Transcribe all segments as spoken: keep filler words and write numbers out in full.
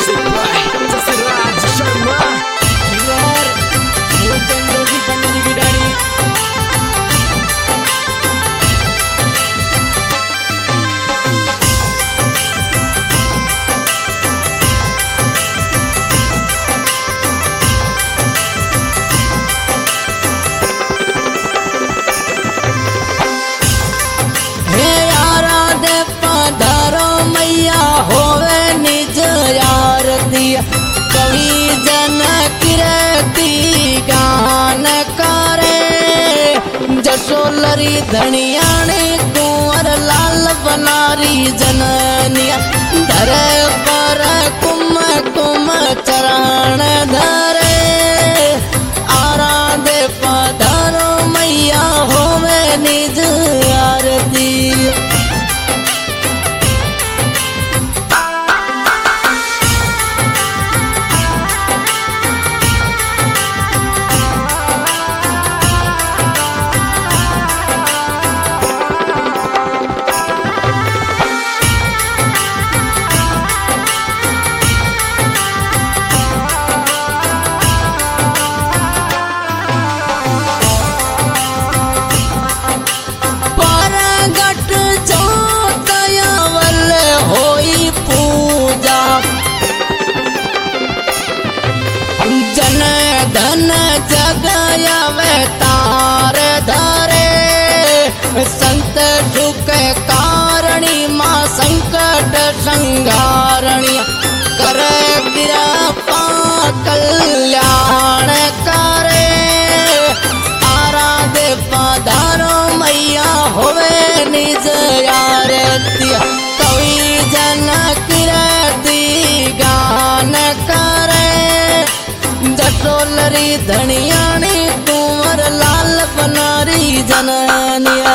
Music by Jasiraj Sharma. Dengar Sultan Rogi Pandani Bidani. कवि जन कीर्ति गान करे जसोलरी धनियाणी कुंवर लाल बनारी जननिया धरे पर कुम कुम चरण धरे आराधे पधारो मैया होवे निज आरती। धन जगयावे तार धरे संत सुख कारणी माँ संकट संहारणी कर कृपा कल्याण करे आराधे पधारो मैया होवे निज आरती। कवि जन कीर्ति गान करे जसोलरी धनियाणी कुंवर लाल बनारी जननिया।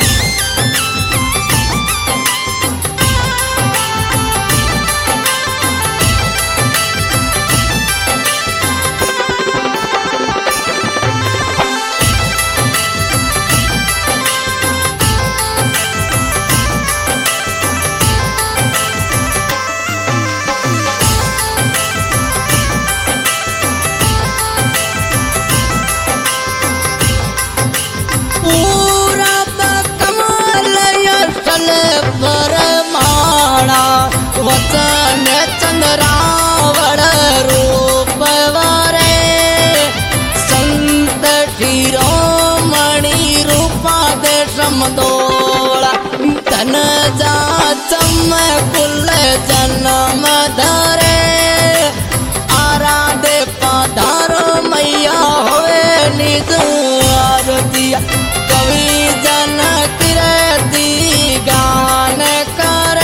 वचन चंद्रावण रूप वरे संत शिरोमणि रूपा दे समदोला धन जा चमकुल जन्म धरे आराधे पधारो मैया होवे निज आरती। कवि जन कीर्ति गान करे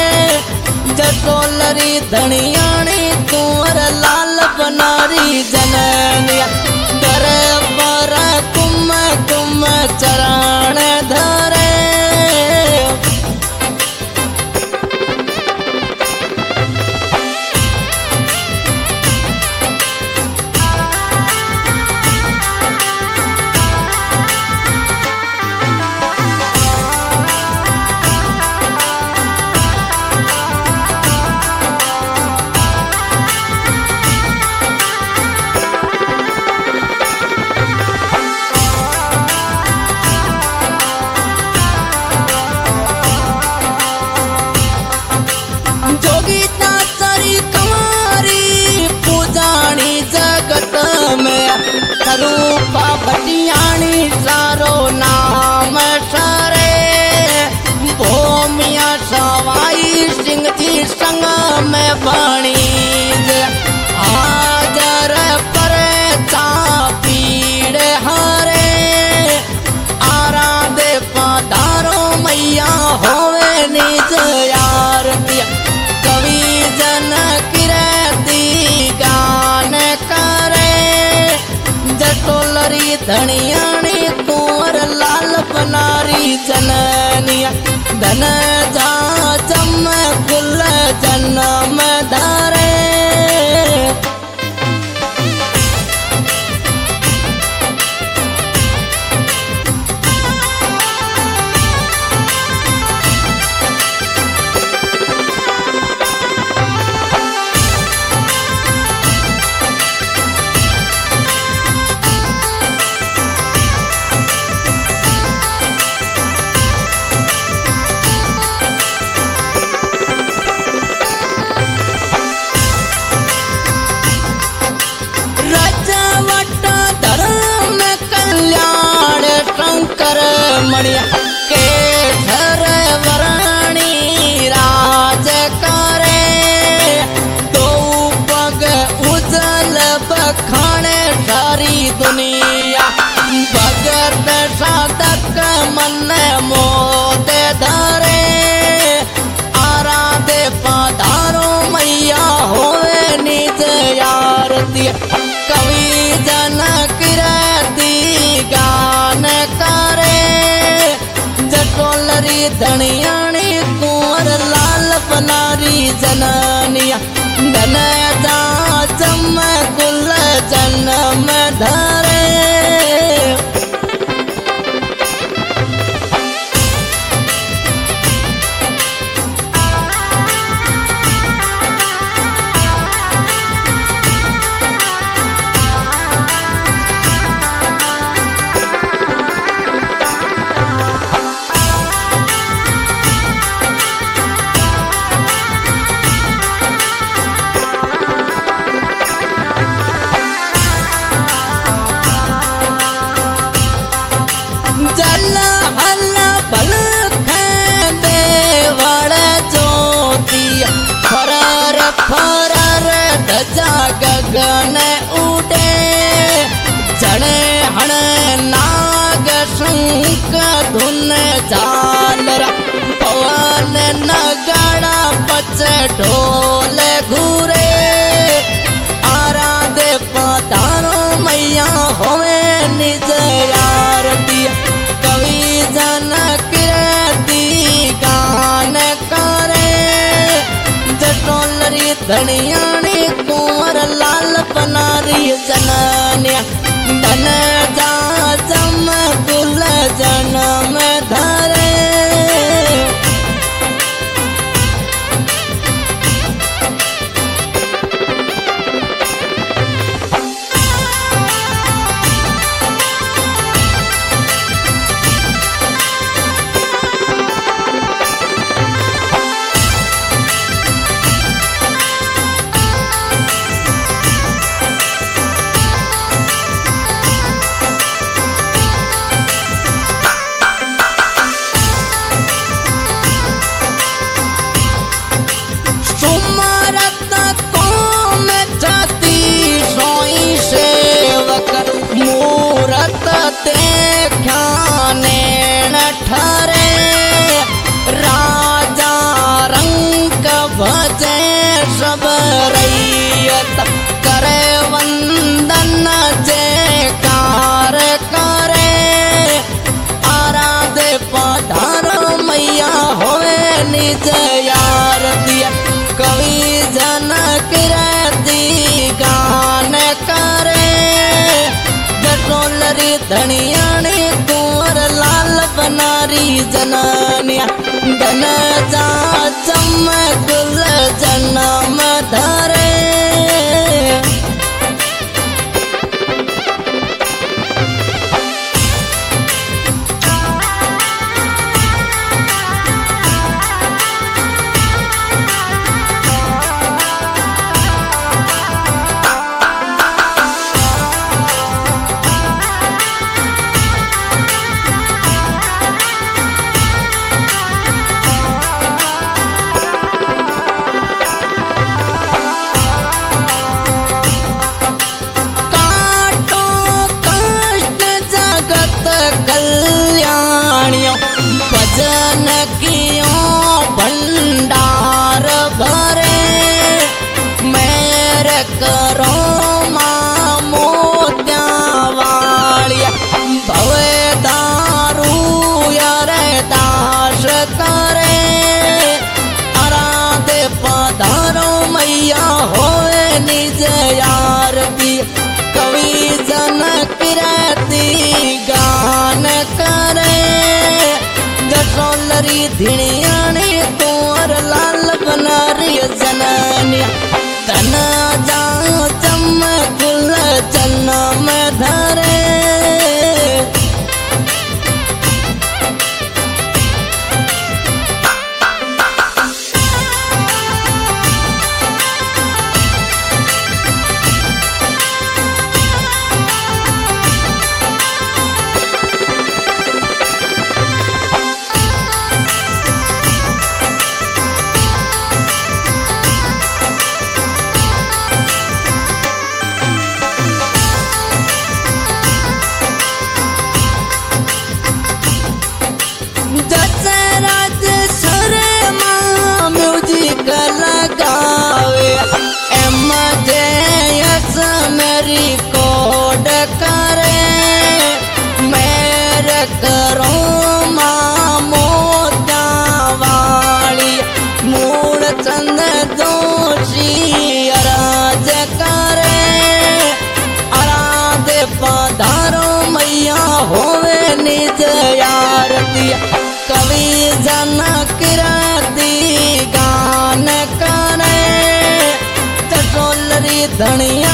जसोलरी धनियाणी कुंवर लाल बनारी जननिया धरे पर कुम कुम चरण धरे। रूपा भटियाणी सारो नाम सरे भूमिया सवाई सिंह जी संग में बणी हाजर पर पीड़ हरे आराधे पधारो मैया होवे निज आरती। कवि जन कीर्ति गान करे जसोलरी धनियाणी कुंवर लाल बनारी जननिया धन जा चमकुल जन्म धरे। मणिया के घर वराणी राज करे तो पग उजल बखाने सारी दुनिया भगत साधक मन मोद धरे आराधे पधारो मैया होवे निज आरती कवि जन कीर्ति गान करे जटोलरी धनियाणी कुंवर लाल बनारी जननिया धन जा जम कुल जन्म धरे जल हल बल देवड़ ज्योतिया फरर फरर धजा गगन उड़े जड़े हण नाग शंख धुन झालर पवन नगड़ा पच ढोल घूरे आराधे पधारो मैया होवे निज आरती कवि जन कीर्ति गान करे जटोलरी धनियाणी कुंवर लाल बनारी जननिया धन जा जम कुल जन्म धरे मूरत देखने ठरे राजा रंग भजे सब रैयत करे वंदन जयकार करे आराधे पधारो मैया होवे निज आरती कवि जन कीर्ति गान करे जटोलरी धनियाणी कुंवर लाल बनारी जननिया धन जा जम कुल जन्म धरे भजन कियो भंडार भरे मेर करो मां मोत्या वालिया भवे दारू यारे दास करे आराधे पधारो मैया होए निज आरती कवि जन कीर्ति गान करे जटोलरी धिणियाणी कुंवर लाल बनारी जननिया धन जा जम कुल जन्म धरे धनिया